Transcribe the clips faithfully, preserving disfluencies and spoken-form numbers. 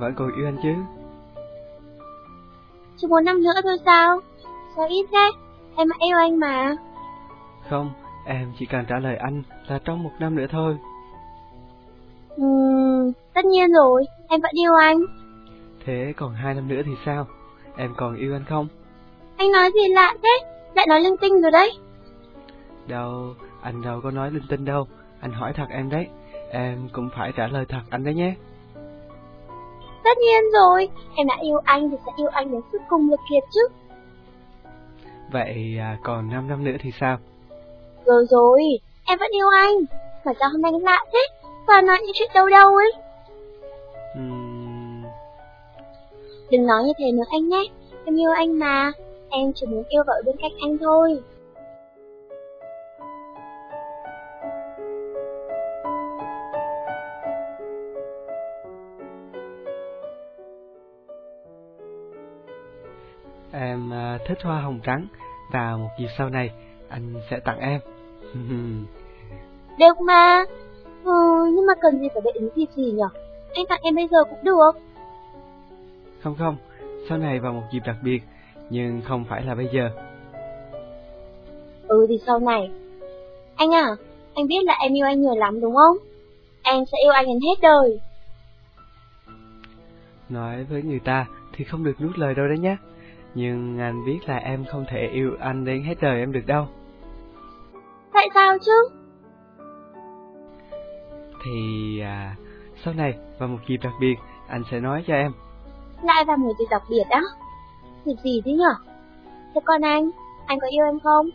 vẫn còn yêu anh chứ? Chỉ một năm nữa thôi sao? Sao ít thế? Em vẫn yêu anh mà. Không, em chỉ cần trả lời anh là trong một năm nữa thôi. Ừm, tất nhiên rồi, em vẫn yêu anh. Thế còn hai năm nữa thì sao? Em còn yêu anh không? Anh nói gì lạ thế? Lại nói linh tinh rồi đấy. Đâu, anh đâu có nói linh tinh đâu. Anh hỏi thật em đấy. Em cũng phải trả lời thật anh đấy nhé. Tất nhiên rồi, em đã yêu anh thì sẽ yêu anh đến sức cùng lực kiệt chứ. Vậy à, còn năm năm nữa thì sao? Rồi rồi, em vẫn yêu anh. Mà sao hôm nay lạ thế? Toàn nói những chuyện đâu đâu ấy. Uhm... Đừng nói như thế nữa anh nhé. Em yêu anh mà. Em chỉ muốn yêu vợ bên cạnh anh thôi. Em à, thích hoa hồng trắng. Và một dịp sau này anh sẽ tặng em. Được mà. Ừ, nhưng mà cần gì phải đợi đến dịp gì nhở? Anh tặng em bây giờ cũng được. Không không, sau này vào một dịp đặc biệt. Nhưng không phải là bây giờ. Ừ thì sau này. Anh à, anh biết là em yêu anh nhiều lắm đúng không? Em sẽ yêu anh đến hết đời. Nói với người ta thì không được nuốt lời đâu đấy nhé. Nhưng anh biết là em không thể yêu anh đến hết đời em được đâu. Tại sao chứ? Thì à, sau này vào một dịp đặc biệt anh sẽ nói cho em. Lại vào một dịp đặc biệt đó? Dịp gì thế nhở? Thế còn anh, anh có yêu em không?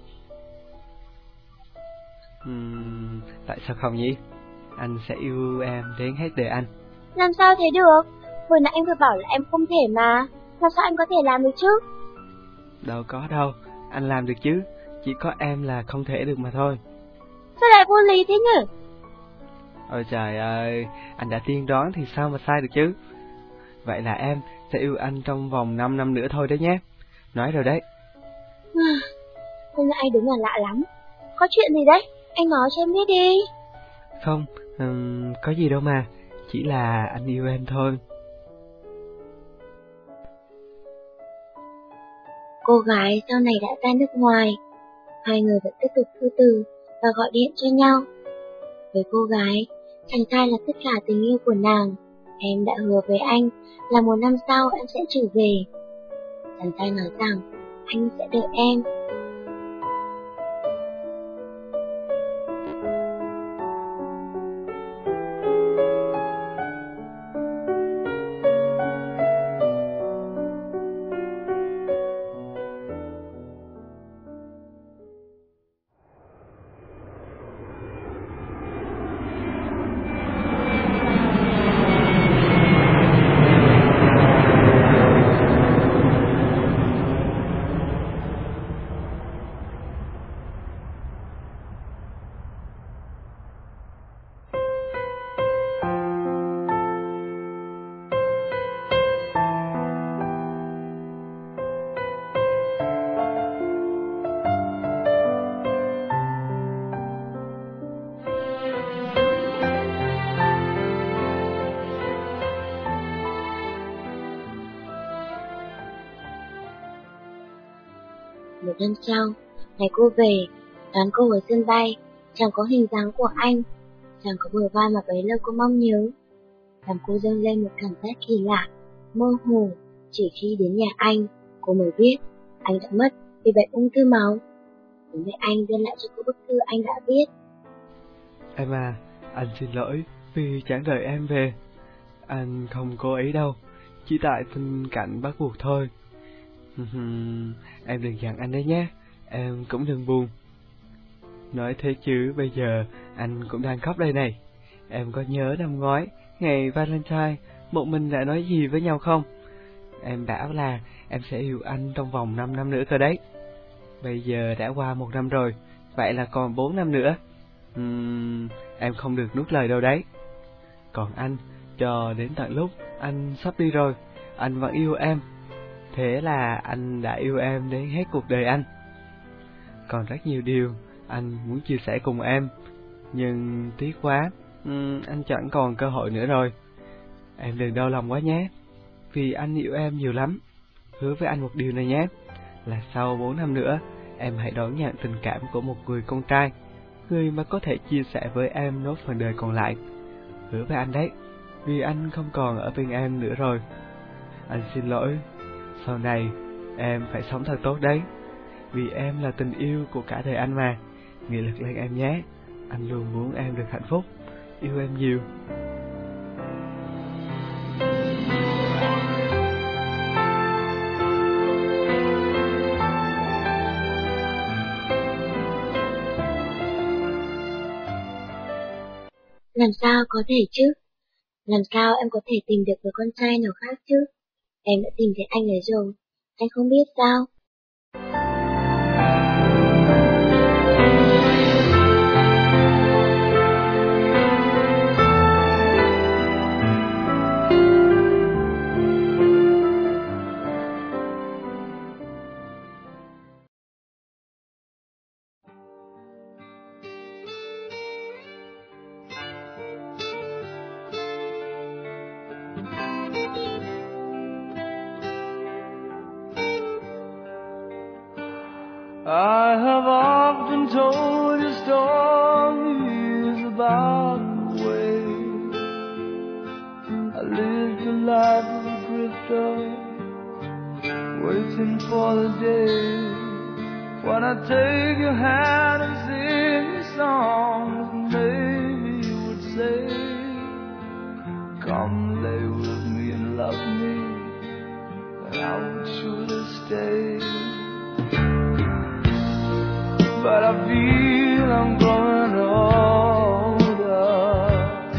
Uhm, tại sao không nhỉ? Anh sẽ yêu em đến hết đời anh. Làm sao thế được? Vừa nãy em vừa bảo là em không thể mà. Làm sao anh có thể làm được chứ? Đâu có đâu, anh làm được chứ. Chỉ có em là không thể được mà thôi. Sao lại vô lý thế nhỉ? Ôi trời ơi, anh đã tiên đoán thì sao mà sai được chứ. Vậy là em sẽ yêu anh trong vòng năm năm nữa thôi đấy nhé. Nói rồi đấy. Hôm nay anh đúng là lạ lắm. Có chuyện gì đấy? Anh nói cho em biết đi. Không, um, có gì đâu mà. Chỉ là anh yêu em thôi. Cô gái sau này đã ra nước ngoài. Hai người vẫn tiếp tục thư từ và gọi điện cho nhau. Với cô gái, chàng trai là tất cả tình yêu của nàng. Em đã hứa với anh là một năm sau em sẽ trở về. Chàng trai nói rằng anh sẽ đợi em. Một năm sau, ngày cô về, đón cô ở sân bay, chẳng có hình dáng của anh, chẳng có bờ vai mà bấy lâu cô mong nhớ. Làm cô dâng lên một cảm giác kỳ lạ, mơ hồ, chỉ khi đến nhà anh, cô mới biết anh đã mất vì bệnh ung thư máu. Đến với anh đưa lại cho cô bức thư anh đã viết. Em à, anh xin lỗi vì chẳng đợi em về. Anh không cố ý đâu, chỉ tại tình cảnh bắt buộc thôi. Em đừng giận anh đấy nhé, em cũng đừng buồn. Nói thế chứ bây giờ anh cũng đang khóc đây này. Em có nhớ năm ngoái, ngày Valentine, bọn mình đã nói gì với nhau không? Em bảo là em sẽ yêu anh trong vòng năm năm nữa cơ đấy. Bây giờ đã qua một năm rồi, vậy là còn bốn năm nữa. Uhm, em không được nuốt lời đâu đấy. Còn anh, cho đến tận lúc anh sắp đi rồi, anh vẫn yêu em. Thế là anh đã yêu em đến hết cuộc đời anh. Còn rất nhiều điều anh muốn chia sẻ cùng em, nhưng tiếc quá, uhm, anh chẳng còn cơ hội nữa rồi. Em đừng đau lòng quá nhé. vì anh yêu em nhiều lắm. Hứa với anh một điều này nhé, là sau bốn năm nữa, em hãy đón nhận tình cảm của một người con trai, người mà có thể chia sẻ với em nốt phần đời còn lại. Hứa với anh đấy, vì anh không còn ở bên em nữa rồi. Anh xin lỗi, sau này em phải sống thật tốt đấy, vì em là tình yêu của cả đời anh mà. Nghị lực lên em nhé, anh luôn muốn em được hạnh phúc. Yêu em nhiều. Làm sao có thể chứ? Làm sao em có thể tìm được người con trai nào khác chứ? Em đã tìm thấy anh ấy rồi, anh không biết sao? I have often told you stories about the way I lived a life of a drifter, waiting for the day when I take your hand and sing you songs, and maybe you would say, come lay with me and love me, and I would surely stay. But I feel I'm growing older,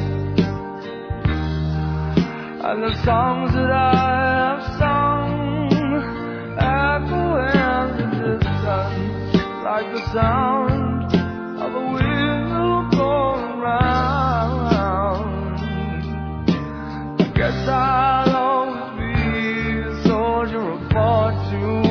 and the songs that I have sung echo in the distance, like the sound of a wheel going round. I guess I'll always be a soldier of fortune.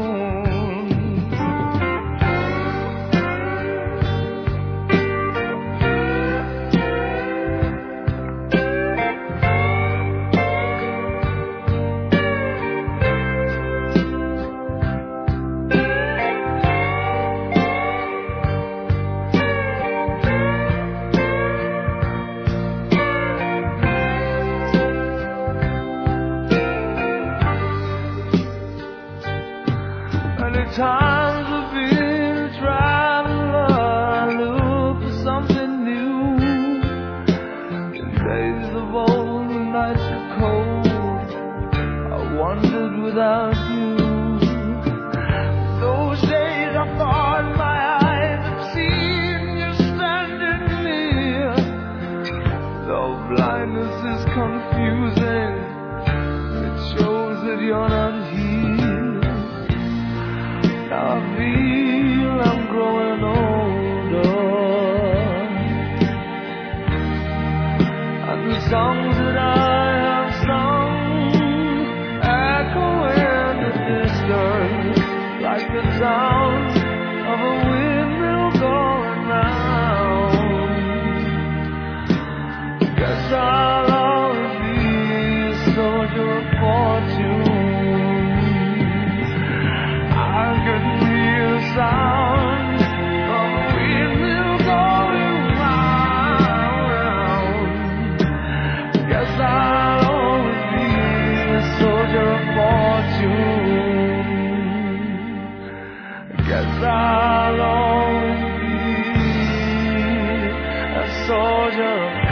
Times I've been a traveler, I look for something new. In days of old, when nights were cold, I wandered without you. Those days I thought my eyes had seen you standing near. Though blindness is confusing, it shows that you're not here. I feel I'm growing older, and the songs that I have sung echo in the distance, like the sound of a windmill going round. Guess I'll always be a soldier of fortune. I could hear the sound of a windmill going round. Guess I'll always be a soldier of fortune. Guess I'll always be a soldier of fortune.